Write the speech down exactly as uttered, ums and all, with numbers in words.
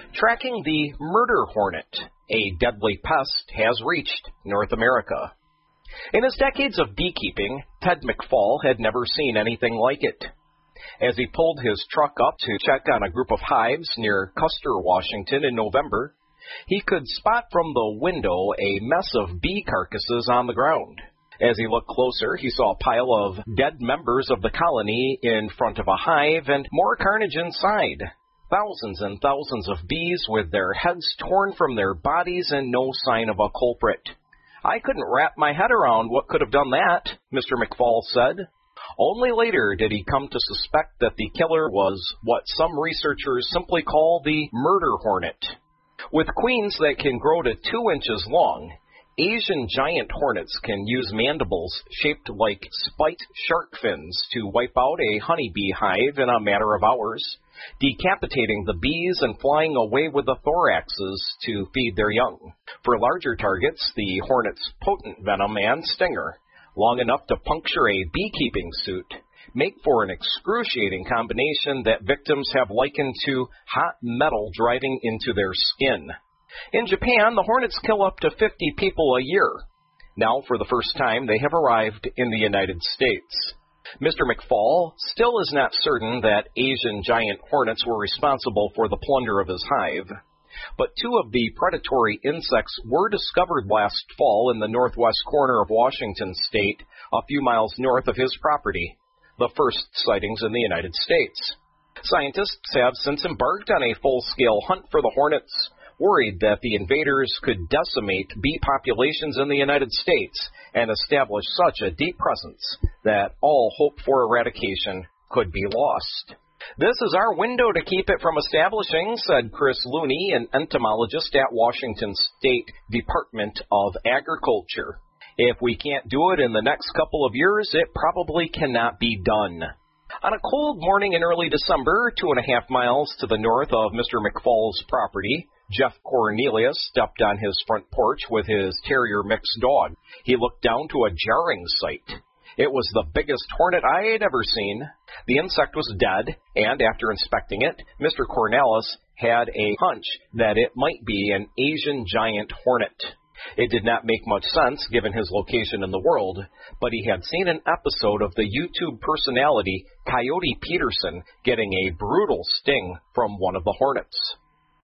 Tracking the murder hornet, a deadly pest, has reached North America. In his decades of beekeeping, Ted McFall had never seen anything like it. As he pulled his truck up to check on a group of hives near Custer, Washington in November, he could spot from the window a mess of bee carcasses on the ground. As he looked closer, he saw a pile of dead members of the colony in front of a hive and more carnage inside. Thousands and thousands of bees with their heads torn from their bodies and no sign of a culprit. I couldn't wrap my head around what could have done that, Mister McFall said. Only later did he come to suspect that the killer was what some researchers simply call the murder hornet. With queens that can grow to two inches long, Asian giant hornets can use mandibles shaped like spiked shark fins to wipe out a honeybee hive in a matter of hours, decapitating the bees and flying away with the thoraxes to feed their young. For larger targets, the hornet's potent venom and stinger, long enough to puncture a beekeeping suit, make for an excruciating combination that victims have likened to hot metal driving into their skin. In Japan, the hornets kill up to fifty people a year. Now, for the first time, they have arrived in the United States. Mister McFall still is not certain that Asian giant hornets were responsible for the plunder of his hive. But two of the predatory insects were discovered last fall in the northwest corner of Washington state, a few miles north of his property, the first sightings in the United States. Scientists have since embarked on a full-scale hunt for the hornets, worried that the invaders could decimate bee populations in the United States and establish such a deep presence that all hope for eradication could be lost. This is our window to keep it from establishing, said Chris Looney, an entomologist at Washington State Department of Agriculture. If we can't do it in the next couple of years, it probably cannot be done. On a cold morning in early December, two and a half miles to the north of Mister McFall's property, Jeff Cornelius stepped on his front porch with his terrier mixed dog. He looked down to a jarring sight. It was the biggest hornet I had ever seen. The insect was dead, and after inspecting it, Mister Cornelius had a hunch that it might be an Asian giant hornet. It did not make much sense given his location in the world, but he had seen an episode of the YouTube personality Coyote Peterson getting a brutal sting from one of the hornets.